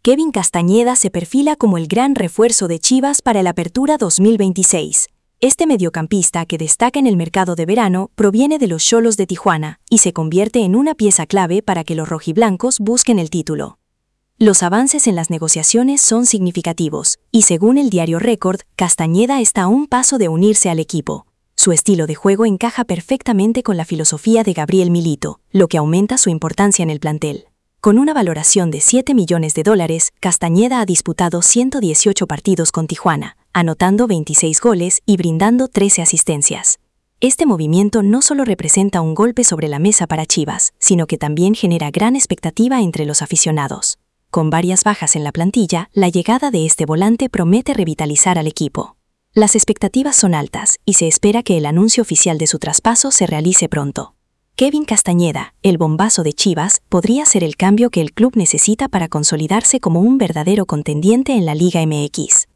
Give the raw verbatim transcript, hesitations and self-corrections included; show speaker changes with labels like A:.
A: Kevin Castañeda se perfila como el gran refuerzo de Chivas para el Apertura dos mil veintiséis. Este mediocampista que destaca en el mercado de verano proviene de los Xolos de Tijuana y se convierte en una pieza clave para que los rojiblancos busquen el título. Los avances en las negociaciones son significativos, y según el diario Record, Castañeda está a un paso de unirse al equipo. Su estilo de juego encaja perfectamente con la filosofía de Gabriel Milito, lo que aumenta su importancia en el plantel. Con una valoración de siete millones de dólares, Castañeda ha disputado ciento dieciocho partidos con Tijuana, anotando veintiséis goles y brindando trece asistencias. Este movimiento no solo representa un golpe sobre la mesa para Chivas, sino que también genera gran expectativa entre los aficionados. Con varias bajas en la plantilla, la llegada de este volante promete revitalizar al equipo. Las expectativas son altas y se espera que el anuncio oficial de su traspaso se realice pronto. Kevin Castañeda, el bombazo de Chivas, podría ser el cambio que el club necesita para consolidarse como un verdadero contendiente en la Liga M X.